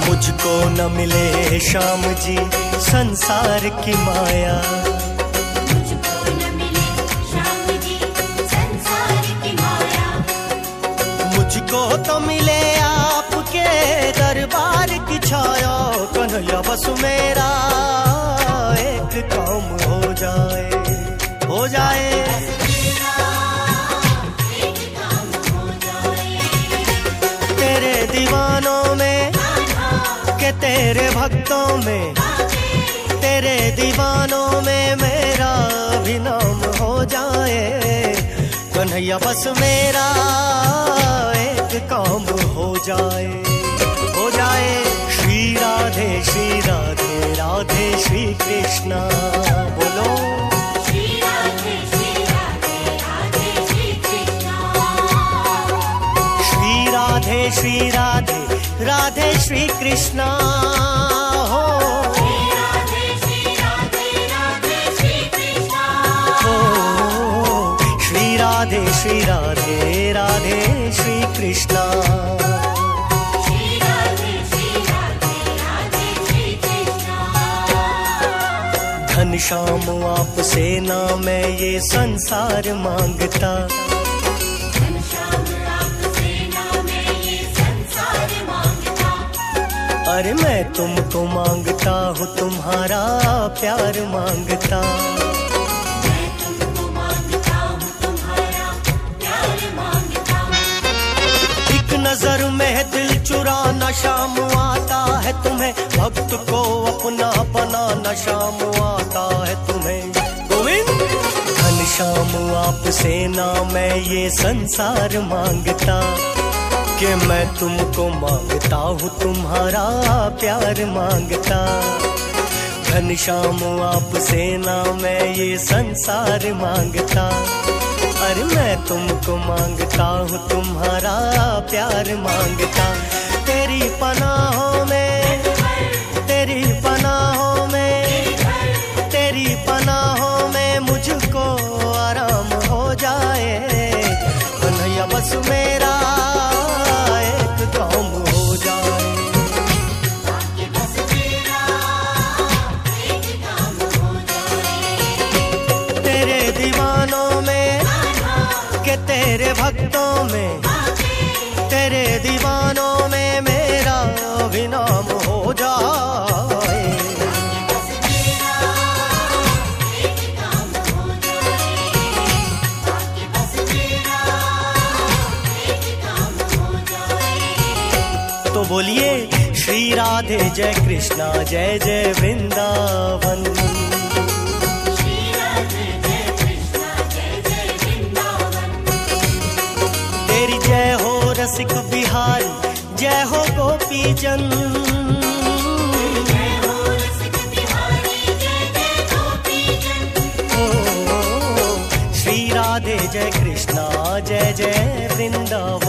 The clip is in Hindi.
मुझको न मिले श्याम जी संसार की माया, मुझको न मिले श्याम जी संसार की माया, मुझको तो मिले आपके दरबार की छाया। कन्हैया बस मेरा एक काम हो जाए, हो जाए, एक काम हो जाए। तेरे दीवानों में के तेरे भक्तों में, तेरे दीवानों में मेरा भी नाम हो जाए। कन्हैया बस मेरा एक काम हो जाए, हो जाए। श्री राधे राधे श्री कृष्णा बोलो। श्री राधे राधे श्री कृष्णा, श्री राधे राधे श्री कृष्णा हो। श्री राधे राधे श्री कृष्णा, हो श्री राधे राधे श्री कृष्णा। श्री राधे राधे श्री कृष्णा। घनश्याम आपसे ना मैं ये संसार मांगता, अरे मैं तुमको मांगता हूँ तुम्हारा प्यार मांगता, मैं तुमको मांगता हूँ तुम्हारा प्यार मांगता। एक नजर में दिल चुराना श्याम आता है तुम्हें, भक्त को अपना बनाना श्याम आता है तुम्हें। गोविंद घनश्याम आपसे ना मैं ये संसार मांगता, कि मैं तुमको मांगता हूँ तुम्हारा प्यार मांगता। घनश्याम आपसे ना मैं ये संसार मांगता, अरे मैं तुमको मांगता हूँ तुम्हारा प्यार मांगता। तेरी पनाहों में, तेरी पनाहों में, तेरी पनाहों में मुझको आराम हो जाए। कन्हैया बस मेरा काम हो जाए, बस मेरा एक काम हो जाए। तेरे दीवानों में के तेरे भक्तों में, तेरे दीवानों में मेरा भी नाम हो जाए। बस मेरा एक काम हो जाए, बस मेरा एक काम हो जाए। तो बोलिए श्री राधे जय कृष्णा जय जय वृंदावन। श्री राधे जय कृष्णा जय जय वृंदावन। तेरी जय हो रसिक बिहारी, जय हो गोपी जन, जय हो रसिक बिहारी, जय जय गोपी जन। ओ श्री राधे जय कृष्णा जय जय वृंदावन।